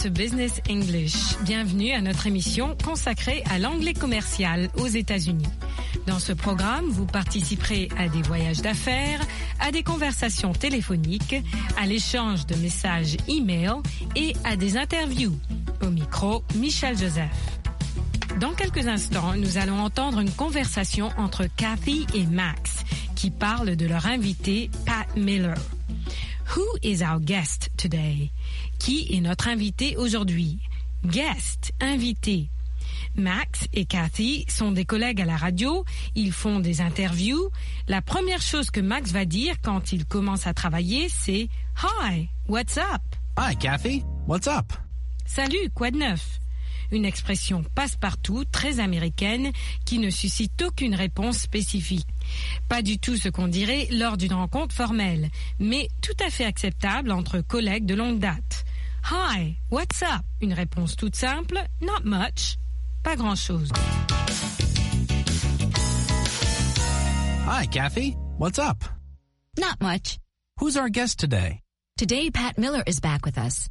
to Business English. Bienvenue à notre émission consacrée à l'anglais commercial aux États-Unis. Dans ce programme, vous participerez à des voyages d'affaires, à des conversations téléphoniques, à l'échange de messages e-mail et à des interviews. Au micro, Michel Joseph. Dans quelques instants, nous allons entendre une conversation entre Kathy et Max qui parlent de leur invité, Pat Miller. Who is our guest today? Qui est notre invité aujourd'hui? Guest, invité. Max et Kathy sont des collègues à la radio, ils font des interviews. La première chose que Max va dire quand il commence à travailler, c'est « Hi, what's up? » Hi, Kathy. What's up? Salut, quoi de neuf? Une expression passe-partout, très américaine, qui ne suscite aucune réponse spécifique. Pas du tout ce qu'on dirait lors d'une rencontre formelle, mais tout à fait acceptable entre collègues de longue date. Hi, what's up? Une réponse toute simple, not much, pas grand-chose. Hi, Kathy. What's up? Not much. Who's our guest today? Today, Pat Miller is back with us.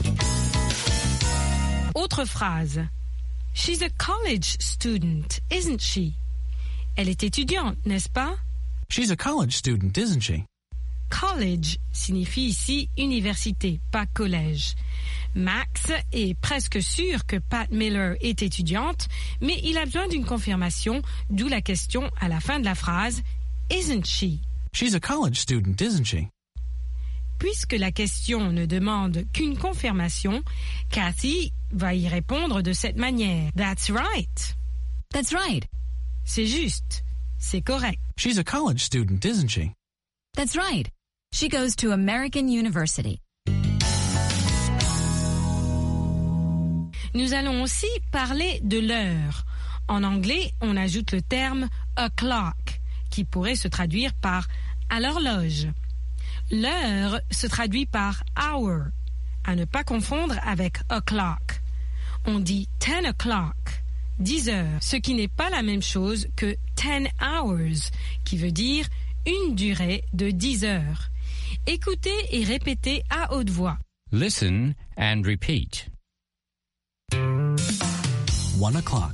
Autre phrase. She's a college student, isn't she? Elle est étudiante, n'est-ce pas? She's a college student, isn't she? College signifie ici université, pas collège. Max est presque sûr que Pat Miller est étudiante, mais il a besoin d'une confirmation, d'où la question à la fin de la phrase « Isn't she ?» She's a college student, isn't she? Puisque la question ne demande qu'une confirmation, Kathy va y répondre de cette manière. That's right. That's right. C'est juste. C'est correct. She's a college student, isn't she? That's right. She goes to American University. Nous allons aussi parler de l'heure. En anglais, on ajoute le terme o'clock, qui pourrait se traduire par à l'horloge. L'heure se traduit par hour, à ne pas confondre avec o'clock. On dit 10 o'clock, 10 heures, ce qui n'est pas la même chose que 10 hours, qui veut dire une durée de 10 heures. Écoutez et répétez à haute voix. Listen and repeat. 1 o'clock.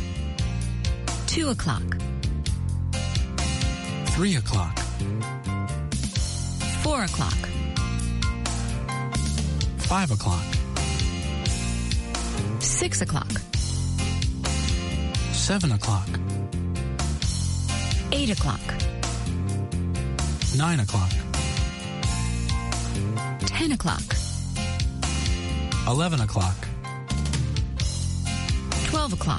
2 o'clock. 3 o'clock. 4 o'clock. 5 o'clock. 6 o'clock. 7 o'clock. 8 o'clock. 9 o'clock. 10 o'clock. 11 o'clock. 12 o'clock.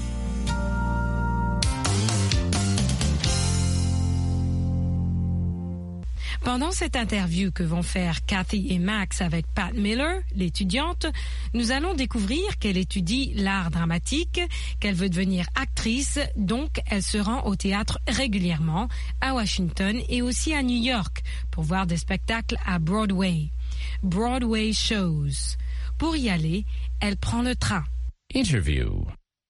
Pendant cette interview que vont faire Kathy et Max avec Pat Miller, l'étudiante, nous allons découvrir qu'elle étudie l'art dramatique, qu'elle veut devenir actrice, donc elle se rend au théâtre régulièrement, à Washington et aussi à New York, pour voir des spectacles à Broadway. Broadway shows. Pour y aller, elle prend le train. Interview.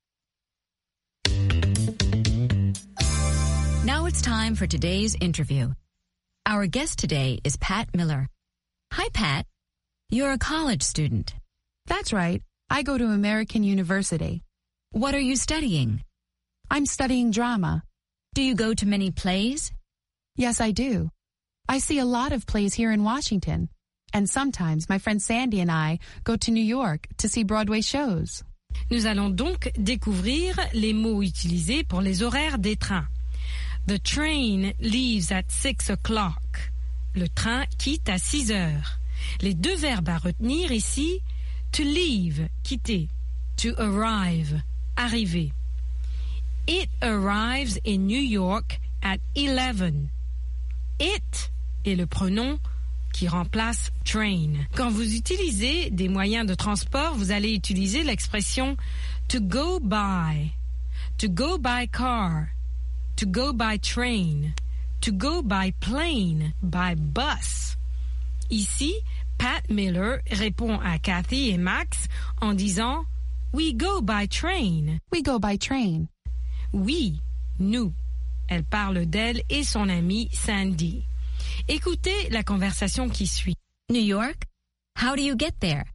Now it's time for today's interview. Our guest today is Pat Miller. Hi, Pat. You're a college student. That's right. I go to American University. What are you studying? I'm studying drama. Do you go to many plays? Yes, I do. I see a lot of plays here in Washington. And sometimes my friend Sandy and I go to New York to see Broadway shows. Nous allons donc découvrir les mots utilisés pour les horaires des trains. The train leaves at 6 o'clock. Le train quitte à 6 heures. Les deux verbes à retenir ici, to leave, quitter, to arrive, arriver. It arrives in New York at 11. It est le pronom qui remplace train. Quand vous utilisez des moyens de transport, vous allez utiliser l'expression to go by car, to go by train, to go by plane, by bus. Ici, Pat Miller répond à Kathy et Max en disant « We go by train ». We go by train. Oui, nous. Elle parle d'elle et son amie Sandy. Écoutez la conversation qui suit. New York? How do you get there?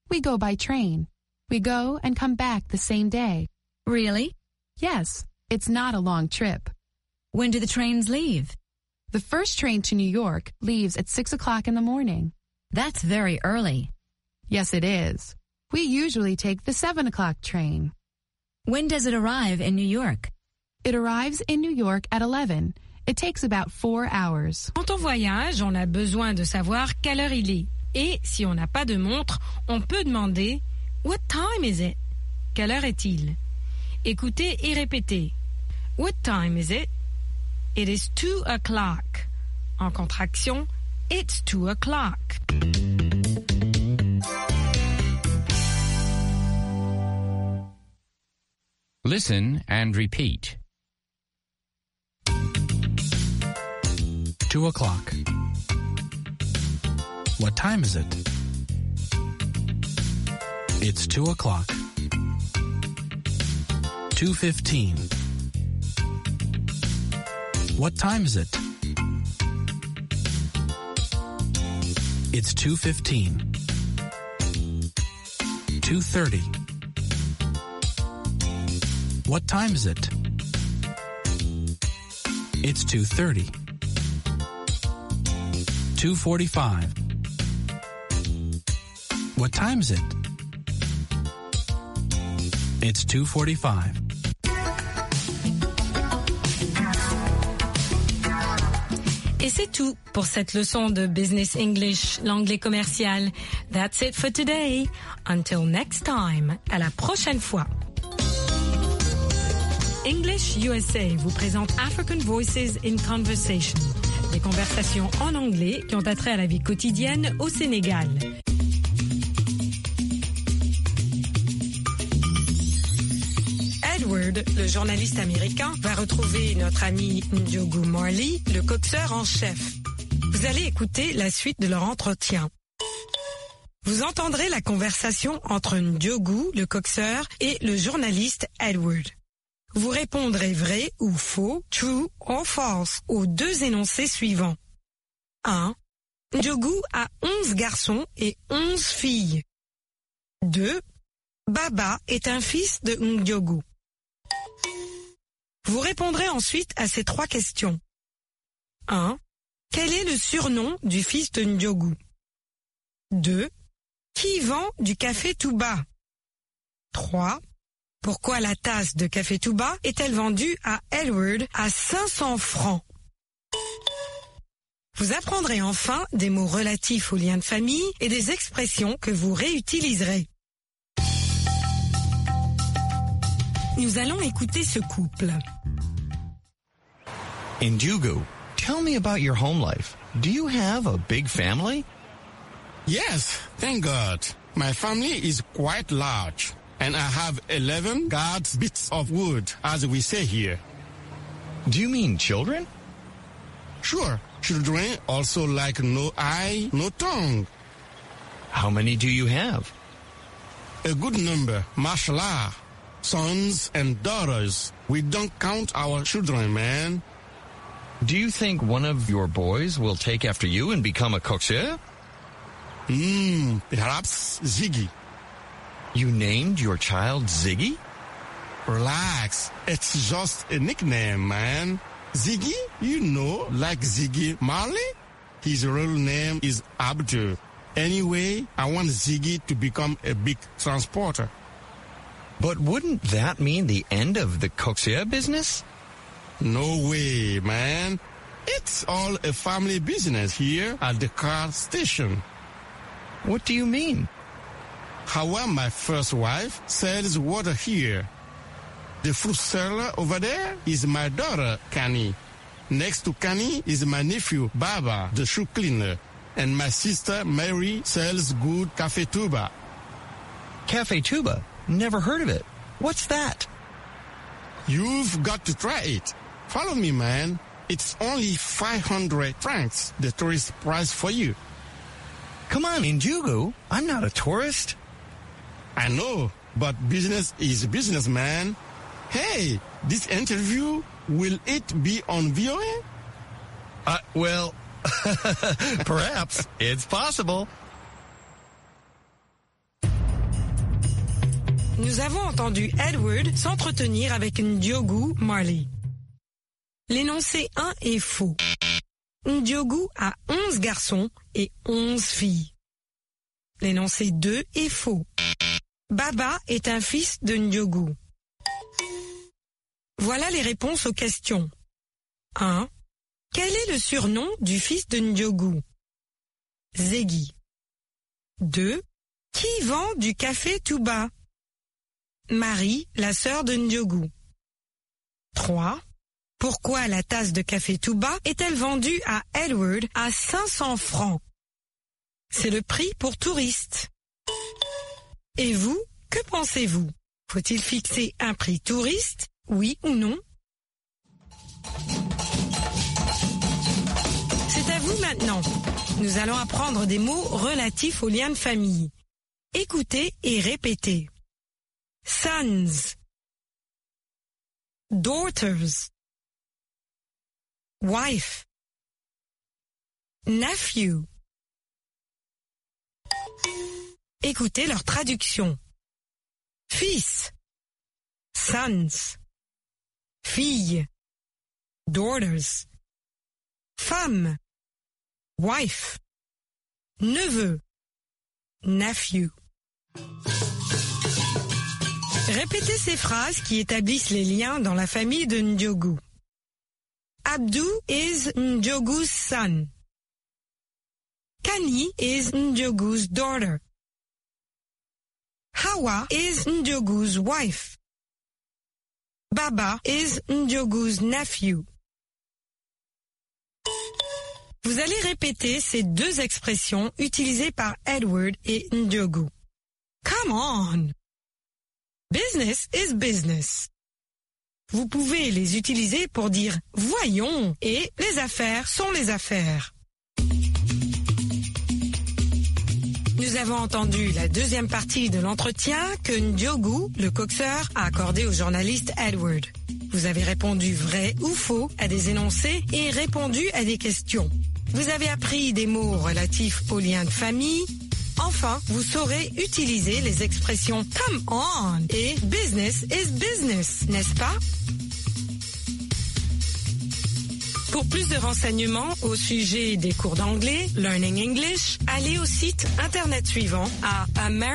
We go by train. We go and come back the same day. Really? Yes, it's not a long trip. When do the trains leave? The first train to New York leaves at 6 o'clock in the morning. That's very early. Yes, it is. We usually take the 7 o'clock train. When does it arrive in New York? It arrives in New York at 11. It takes about 4 hours. Quand on voyage, on a besoin de savoir quelle heure il est. Et si on n'a pas de montre, on peut demander « What time is it ?» Quelle heure est-il? Écoutez et répétez. What time is it? It is 2 o'clock. En contraction, it's 2 o'clock. Listen and repeat. 2 o'clock. What time is it? It's 2 o'clock. 2:15. What time is it? It's 2:15. 2:30. What time is it? It's 2:30. 2:45. What time is it? It's 2:45. Et c'est tout pour cette leçon de Business English, l'anglais commercial. That's it for today. Until next time. À la prochaine fois. English USA vous présente African Voices in Conversation. Des conversations en anglais qui ont attrait à la vie quotidienne au Sénégal. Edward, le journaliste américain, va retrouver notre ami Ndiogu Marley, le coxeur en chef. Vous allez écouter la suite de leur entretien. Vous entendrez la conversation entre Ndiogu, le coxeur, et le journaliste Edward. Vous répondrez vrai ou faux, true or false, aux deux énoncés suivants. 1. Ndiogu a 11 garçons et 11 filles. 2. Baba est un fils de Ndiogu. Vous répondrez ensuite à ces 3 questions. 1. Quel est le surnom du fils de Ndiogu? 2. Qui vend du café Touba? 3. Pourquoi la tasse de café Touba est-elle vendue à Edward à 500 francs? Vous apprendrez enfin des mots relatifs aux liens de famille et des expressions que vous réutiliserez. Nous allons écouter ce couple. Ndiogu, tell me about your home life. Do you have a big family? Yes, thank God. My family is quite large, and I have 11 guards bits of wood, as we say here. Do you mean children? Sure, children also like no eye, no tongue. How many do you have? A good number, mashallah. Sons and daughters. We don't count our children, man. Do you think one of your boys will take after you and become a coxeur? Perhaps Ziggy. You named your child Ziggy? Relax. It's just a nickname, man. Ziggy, you know, like Ziggy Marley? His real name is Abdul. Anyway, I want Ziggy to become a big transporter. But wouldn't that mean the end of the coxeur business? No way, man. It's all a family business here at the car station. What do you mean? How my first wife sells water here. The fruit seller over there is my daughter, Kani. Next to Kani is my nephew, Baba, the shoe cleaner. And my sister, Mary, sells good Café Touba. Café Touba? Never heard of it. What's that? You've got to try it. Follow me, man. It's only 500 francs, the tourist price for you. Come on, Ndiogu. I'm not a tourist. I know, but business is business, man. Hey, this interview, will it be on VOA? Well, perhaps. It's possible. nous avons entendu Edward s'entretenir avec Ndiogu Marley. L'énoncé 1 est faux. Ndiogu a 11 garçons et 11 filles. L'énoncé 2 est faux. Baba est un fils de Ndiogu. Voilà les réponses aux questions. 1. Quel est le surnom du fils de Ndiogu? Zegi. 2. Qui vend du café tout bas? Marie, la sœur de Ndiogu. 3. Pourquoi la tasse de café tout bas est-elle vendue à Edward à 500 francs? C'est le prix pour touristes. Et vous, que pensez-vous? Faut-il fixer un prix touriste, oui ou non? C'est à vous maintenant. Nous allons apprendre des mots relatifs aux liens de famille. Écoutez et répétez. Sons, daughters, wife, nephew. Écoutez leur traduction. Fils, sons. Fille, daughters. Femme, wife. Neveu, nephew. Répétez ces phrases qui établissent les liens dans la famille de Ndiogu. Abdou is Ndiogu's son. Kani is Ndiogu's daughter. Hawa is Ndiogu's wife. Baba is Ndiogu's nephew. Vous allez répéter ces deux expressions utilisées par Edward et Ndiogu. Come on! Business is business. Vous pouvez les utiliser pour dire « voyons » et « les affaires sont les affaires ». Nous avons entendu la deuxième partie de l'entretien que Ndiogu, le coxeur, a accordé au journaliste Edward. Vous avez répondu vrai ou faux à des énoncés et répondu à des questions. Vous avez appris des mots relatifs aux liens de famille. Enfin, vous saurez utiliser les expressions « come on » et « business is business », n'est-ce pas? Pour plus de renseignements au sujet des cours d'anglais, Learning English, allez au site internet suivant à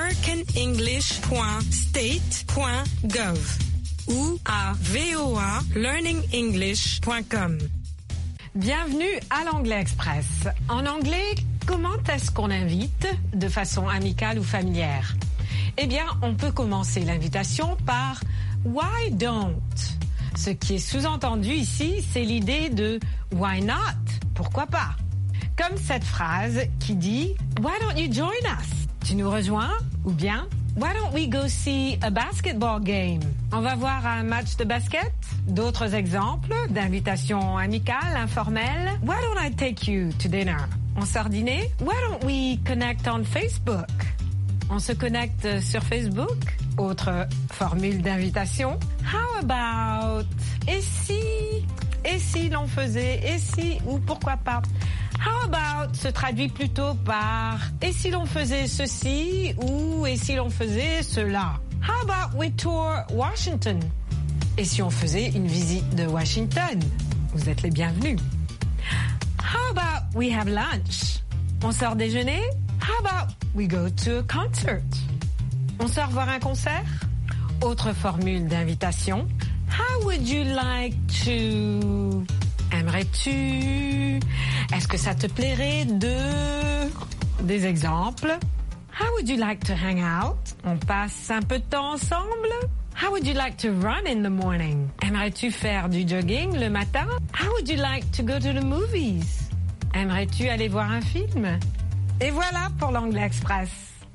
americanenglish.state.gov ou à voalearningenglish.com. Bienvenue à l'Anglais Express. En anglais, comment est-ce qu'on invite de façon amicale ou familière? Eh bien, on peut commencer l'invitation par « why don't ». Ce qui est sous-entendu ici, c'est l'idée de « why not ?» Pourquoi pas? Comme cette phrase qui dit « Why don't you join us ?» Tu nous rejoins? Ou bien « Why don't we go see a basketball game ?» On va voir un match de basket? D'autres exemples d'invitations amicales, informelles. « Why don't I take you to dinner ?» On sort dîner? « Why don't we connect on Facebook ?» On se connecte sur Facebook? Autre formule d'invitation. How about? Et si l'on faisait? Et si ou pourquoi pas? How about se traduit plutôt par et si l'on faisait ceci ou et si l'on faisait cela? How about we tour Washington? Et si on faisait une visite de Washington? Vous êtes les bienvenus. How about we have lunch? On sort déjeuner? How about we go to a concert? On sort voir un concert? Autre formule d'invitation. How would you like to? Aimerais-tu? Est-ce que ça te plairait de? Des exemples. How would you like to hang out? On passe un peu de temps ensemble? How would you like to run in the morning? Aimerais-tu faire du jogging le matin? How would you like to go to the movies? Aimerais-tu aller voir un film? Et voilà pour l'Anglais Express.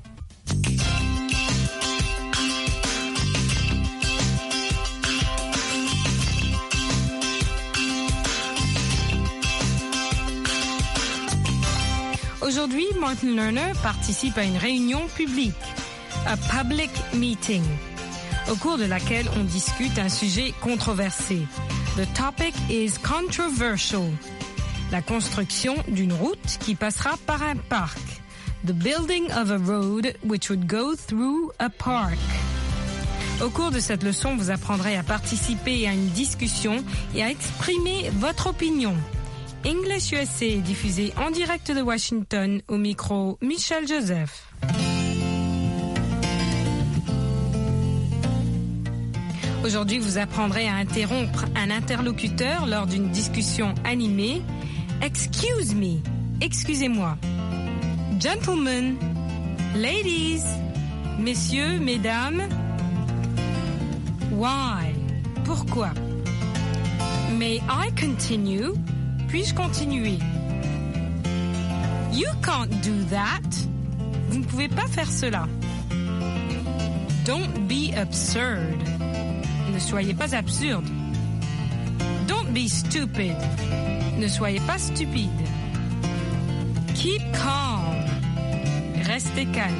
Aujourd'hui, Martin Lerner participe à une réunion publique, a public meeting, au cours de laquelle on discute un sujet controversé. The topic is controversial. La construction d'une route qui passera par un parc. The building of a road which would go through a park. Au cours de cette leçon, vous apprendrez à participer à une discussion et à exprimer votre opinion. English USA est diffusé en direct de Washington, au micro Michel Joseph. Aujourd'hui, vous apprendrez à interrompre un interlocuteur lors d'une discussion animée. Excuse me, excusez-moi. Gentlemen, ladies, messieurs, mesdames. Why? Pourquoi? May I continue? Puis-je continuer? You can't do that. Vous ne pouvez pas faire cela. Don't be absurd. Ne soyez pas absurde. Don't be stupid. Ne soyez pas stupide. Keep calm. Restez calme.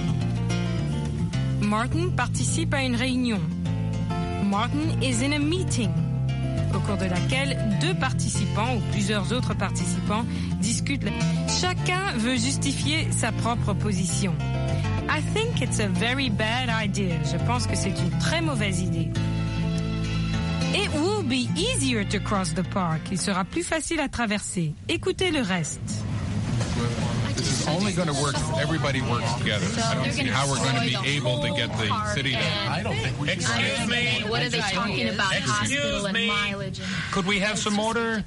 Martin participe à une réunion. Martin is in a meeting, au cours de laquelle 2 participants ou plusieurs autres participants discutent. Chacun veut justifier sa propre position. I think it's a very bad idea. Je pense que c'est une très mauvaise idée. It will be easier to cross the park. Il sera plus facile à traverser. Écoutez le reste. This is only going to work if everybody works together. I don't see how we're going to be able to get the city to... I don't think we Excuse me. What are they talking about? Hospital and mileage. Could we have some order?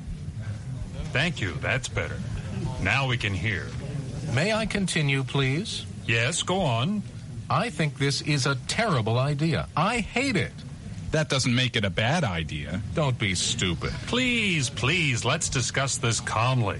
Thank you. That's better. Now we can hear. May I continue, please? Yes, go on. I think this is a terrible idea. I hate it. That doesn't make it a bad idea. Don't be stupid. Please, please, let's discuss this calmly.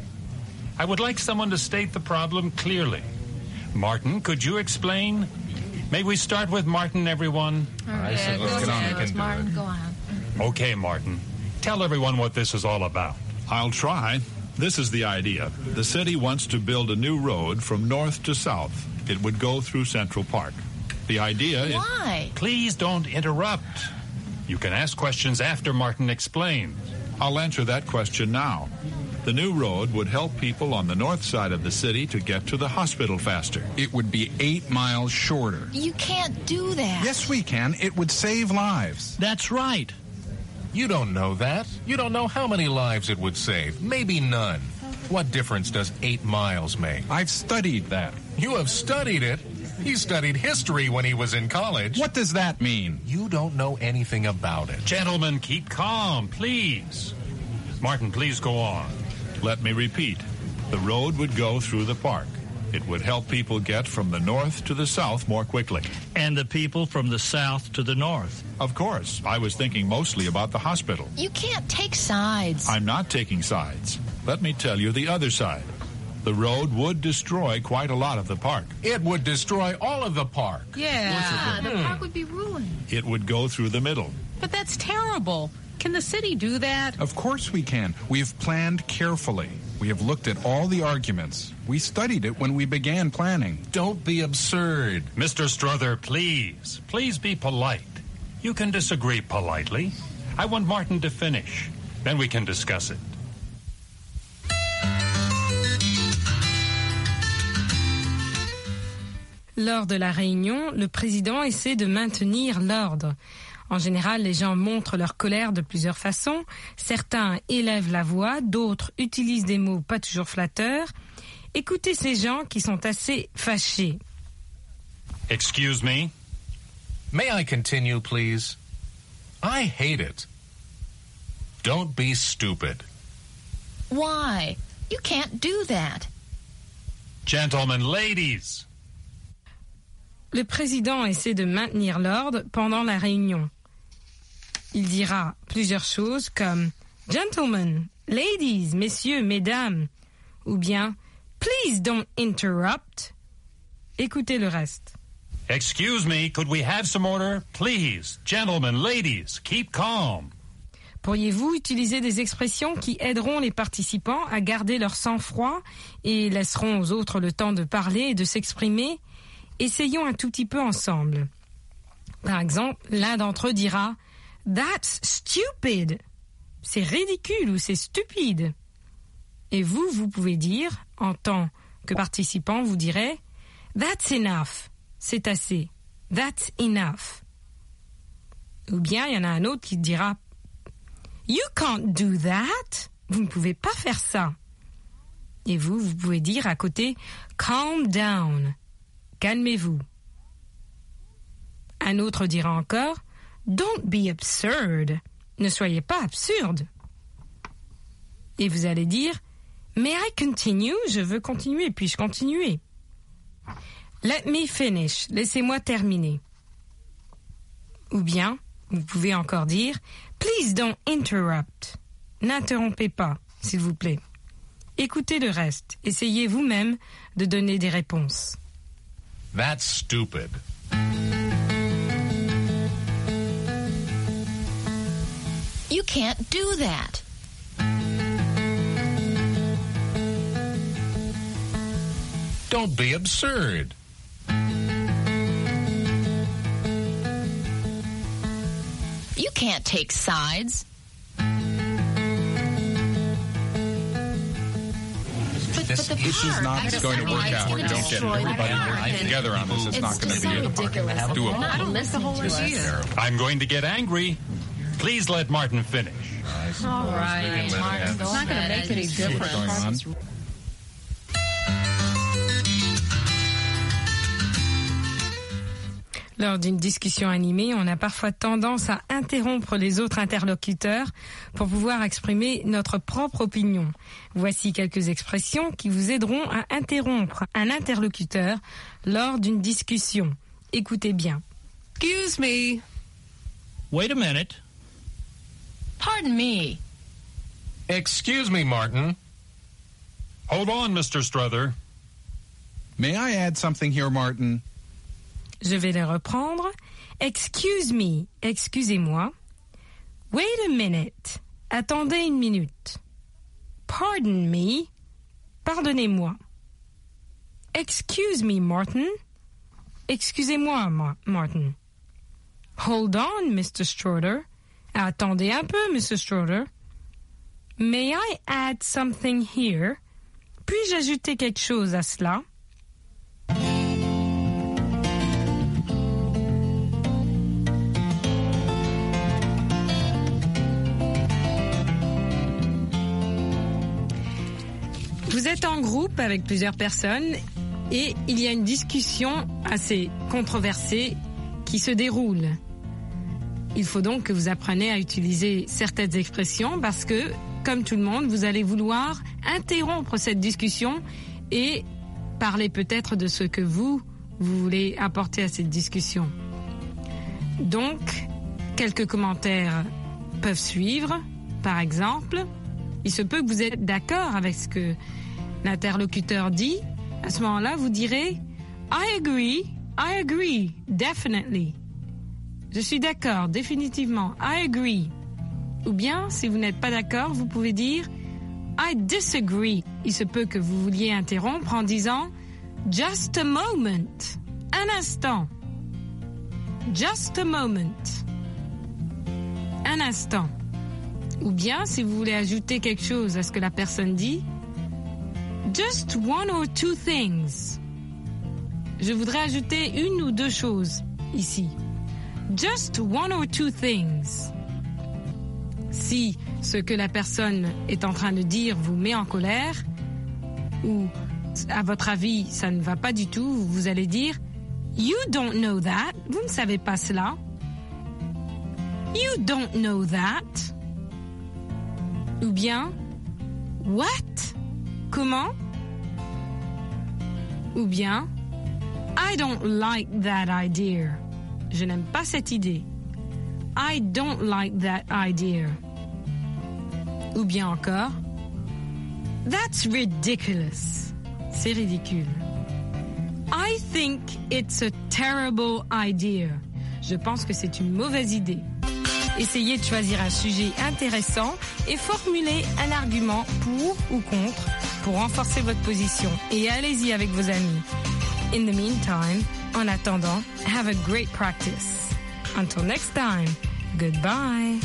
I would like someone to state the problem clearly. Martin, could you explain? May we start with Martin, everyone? I said let's get on. We can Martin, do it. go on. Okay, Martin. Tell everyone what this is all about. I'll try. This is the idea. The city wants to build a new road from north to south. It would go through Central Park. The idea is... Why? Please don't interrupt. You can ask questions after Martin explains. I'll answer that question now. The new road would help people on the north side of the city to get to the hospital faster. It would be 8 miles shorter. You can't do that. Yes, we can. It would save lives. That's right. You don't know that. You don't know how many lives it would save. Maybe none. What difference does 8 miles make? I've studied that. You have studied it? He studied history when he was in college. What does that mean? You don't know anything about it. Gentlemen, keep calm, please. Martin, please go on. Let me repeat. The road would go through the park. It would help people get from the north to the south more quickly. And the people from the south to the north. Of course. I was thinking mostly about the hospital. You can't take sides. I'm not taking sides. Let me tell you the other side. The road would destroy quite a lot of the park. It would destroy all of the park. Yeah, the park would be ruined. It would go through the middle. But that's terrible. Can the city do that? Of course we can. We've planned carefully. We have looked at all the arguments. We studied it when we began planning. Don't be absurd. Mr. Strother, please. Please be polite. You can disagree politely. I want Martin to finish. Then we can discuss it. Lors de la réunion, le président essaie de maintenir l'ordre. En général, les gens montrent leur colère de plusieurs façons. Certains élèvent la voix, d'autres utilisent des mots pas toujours flatteurs. Écoutez ces gens qui sont assez fâchés. Excuse me? May I continue, please? I hate it. Don't be stupid. Why? You can't do that. Gentlemen, ladies. Le président essaie de maintenir l'ordre pendant la réunion. Il dira plusieurs choses comme « Gentlemen, ladies, messieurs, mesdames » ou bien « Please don't interrupt ». Écoutez le reste. Excuse me, could we have some order? Please, gentlemen, ladies, keep calm. Pourriez-vous utiliser des expressions qui aideront les participants à garder leur sang-froid et laisseront aux autres le temps de parler et de s'exprimer? Essayons un tout petit peu ensemble. Par exemple, l'un d'entre eux dira « That's stupid ». C'est ridicule ou c'est stupide. Et vous pouvez dire, en tant que participant, vous direz « That's enough ». C'est assez. « That's enough ». Ou bien il y en a un autre qui dira « You can't do that !» Vous ne pouvez pas faire ça. Et vous pouvez dire à côté « Calm down !» Calmez-vous. Un autre dira encore « Don't be absurd !» Ne soyez pas absurde. Et vous allez dire « May I continue ?» Je veux continuer, puis-je continuer? Let me finish. Laissez-moi terminer. Ou bien, vous pouvez encore dire « Please don't interrupt ». N'interrompez pas, s'il vous plaît. Écoutez le reste. Essayez vous-même de donner des réponses. That's stupid. You can't do that. Don't be absurd. You can't take sides. This is not going to work out. We don't get everybody together on this. It's not going to be doable. I don't miss the whole idea. I'm going to get angry. Please let Martin finish. All right, Martin. It's not going to make any difference. Lors d'une discussion animée, on a parfois tendance à interrompre les autres interlocuteurs pour pouvoir exprimer notre propre opinion. Voici quelques expressions qui vous aideront à interrompre un interlocuteur lors d'une discussion. Écoutez bien. Excuse me. Wait a minute. Pardon me. Excuse me, Martin. Hold on, Mr. Struther. May I add something here, Martin? Je vais les reprendre. Excuse me, excusez-moi. Wait a minute, attendez une minute. Pardon me, pardonnez-moi. Excuse me, Martin. Excusez-moi, Martin. Hold on, Mr. Strutter. Attendez un peu, Mr. Strutter. May I add something here? Puis-je ajouter quelque chose à cela? Vous êtes en groupe avec plusieurs personnes et il y a une discussion assez controversée qui se déroule. Il faut donc que vous appreniez à utiliser certaines expressions parce que, comme tout le monde, vous allez vouloir interrompre cette discussion et parler peut-être de ce que vous voulez apporter à cette discussion. Donc, quelques commentaires peuvent suivre. Par exemple, il se peut que vous êtes d'accord avec ce que l'interlocuteur dit. À ce moment-là, vous direz « I agree, definitely ». Je suis d'accord, définitivement. I agree. Ou bien, si vous n'êtes pas d'accord, vous pouvez dire I disagree. Il se peut que vous vouliez interrompre en disant Just a moment. Un instant. Just a moment. Un instant. Ou bien, si vous voulez ajouter quelque chose à ce que la personne dit, Just one or two things. Je voudrais ajouter une ou deux choses ici. Just one or two things. Si ce que la personne est en train de dire vous met en colère, ou à votre avis ça ne va pas du tout, vous allez dire You don't know that. Vous ne savez pas cela. You don't know that. Ou bien What? Comment? Ou bien I don't like that idea. Je n'aime pas cette idée. I don't like that idea. Ou bien encore, That's ridiculous. C'est ridicule. I think it's a terrible idea. Je pense que c'est une mauvaise idée. Essayez de choisir un sujet intéressant et formulez un argument pour ou contre pour renforcer votre position. Et allez-y avec vos amis. In the meantime, en attendant, have a great practice. Until next time, goodbye.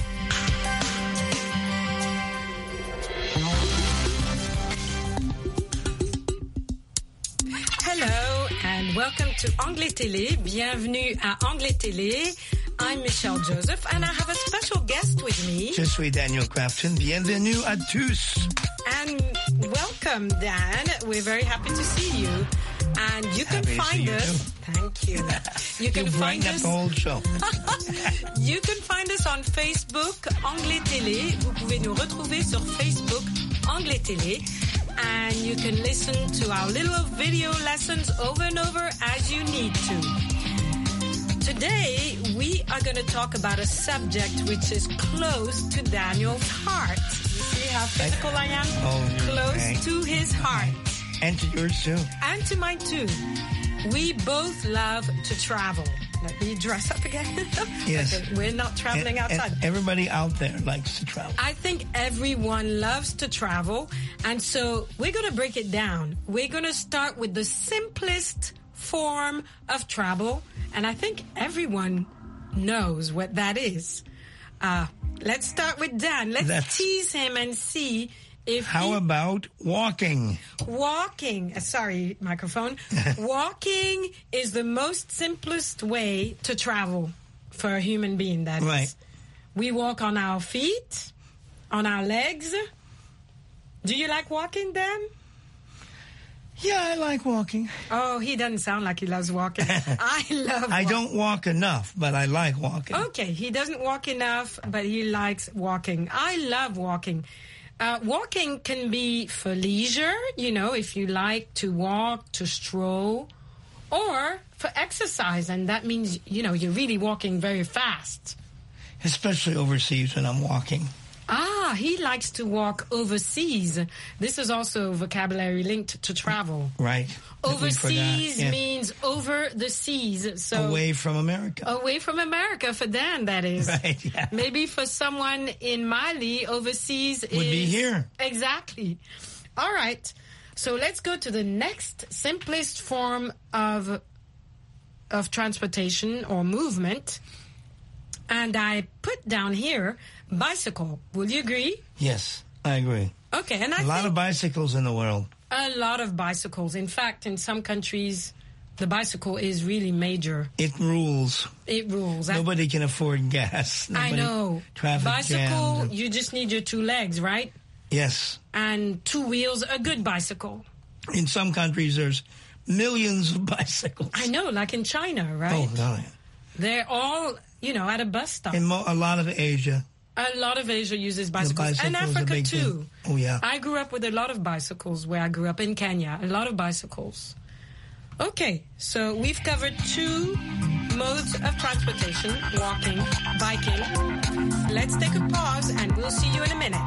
Hello and welcome to Anglais Télé. Bienvenue à Anglais Télé. I'm Michelle Joseph, and I have a special guest with me. Je suis Daniel Crafton. Bienvenue à tous. And welcome, Dan. We're very happy to see you. And you can find us. Thank you. You can find us. The whole show. You can find us on Facebook, Anglais Télé. Vous pouvez nous retrouver sur Facebook, Anglais Télé. And you can listen to our little video lessons over and over as you need to. Today, we are going to talk about a subject which is close to Daniel's heart. You see how physical I am? Close to his heart. And to yours too. And to mine too. We both love to travel. Let me dress up again. Yes. Okay, we're not traveling outside. And everybody out there likes to travel. I think everyone loves to travel. And so we're going to break it down. We're going to start with the simplest form of travel. And I think everyone knows what that is. Let's start with Dan. Let's tease him and see if How about walking? Walking. Sorry, microphone. Walking is the most simplest way to travel for a human being, that is. Right. We walk on our feet, on our legs. Do you like walking, Dan? Yeah, I like walking. Oh, he doesn't sound like he loves walking. I love walking. I don't walk enough, but I like walking. Okay, he doesn't walk enough, but he likes walking. I love walking. Walking can be for leisure, you know, if you like to walk, to stroll, or for exercise, and that means, you know, you're really walking very fast. Especially overseas when I'm walking. Ah, he likes to walk overseas. This is also vocabulary linked to travel. Right. Overseas means over the seas. So away from America. Away from America for Dan, that is. Right, yeah. Maybe for someone in Mali, overseas would be here. Exactly. All right. So let's go to the next simplest form of transportation or movement. And I put down here bicycle. Will you agree? Yes, I agree. Okay, and a lot of bicycles in the world. A lot of bicycles. In fact, in some countries, the bicycle is really major. It rules. It rules. Nobody can afford gas. I know. Traffic bicycle, jams. You just need your two legs, right? Yes. And two wheels, a good bicycle. In some countries, there's millions of bicycles. I know, like in China, right? Oh, no. They're all, you know, at a bus stop. In a lot of Asia. A lot of Asia uses bicycles. And Africa, too. Oh, yeah. I grew up with a lot of bicycles where I grew up in Kenya. A lot of bicycles. Okay, so we've covered two modes of transportation, walking, biking. Let's take a pause and we'll see you in a minute.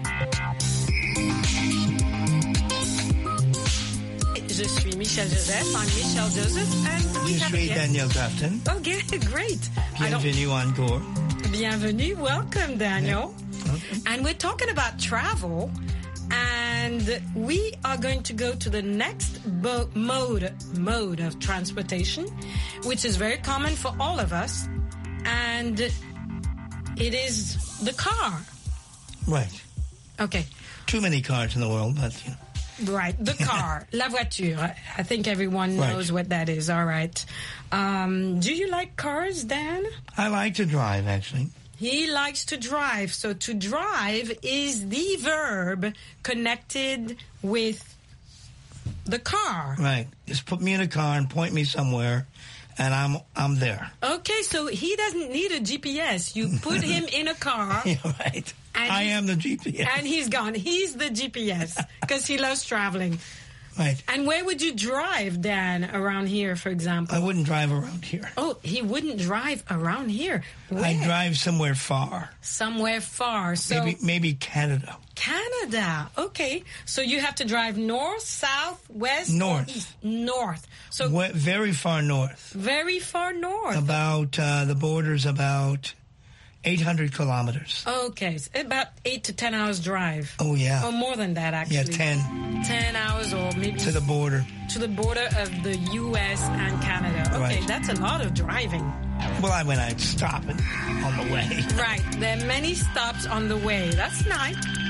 Je suis Michelle Joseph. I'm Michelle Joseph. And we Je suis Daniel Crafton. Okay, great. Bienvenue encore. Bienvenue. Welcome, Daniel. Okay. And we're talking about travel. And we are going to go to the next mode of transportation, which is very common for all of us. And it is the car. Right. Okay. Too many cars in the world, but, you know. Right, the car, la voiture. I think everyone knows what that is. All right. Do you like cars, Dan? I like to drive, actually. He likes to drive. So to drive is the verb connected with the car. Right. Just put me in a car and point me somewhere, and I'm there. Okay, so he doesn't need a GPS. You put him in a car. Yeah, right. I am the GPS. And he's gone. He's the GPS because he loves traveling. Right. And where would you drive, Dan, around here, for example? I wouldn't drive around here. Oh, he wouldn't drive around here. Where? I'd drive somewhere far. Somewhere far. So maybe Canada. Canada. Okay. So you have to drive north, south, west, north. Or east? North. So very far north. Very far north. About the border's about 800 kilometers. Okay, so about 8 to 10 hours drive. Oh, yeah. Or more than that, actually. Yeah, 10. 10 hours or maybe... To the border. To the border of the U.S. and Canada. Okay, right. That's a lot of driving. Well, I'd stop on the way. Right, there are many stops on the way. That's nice.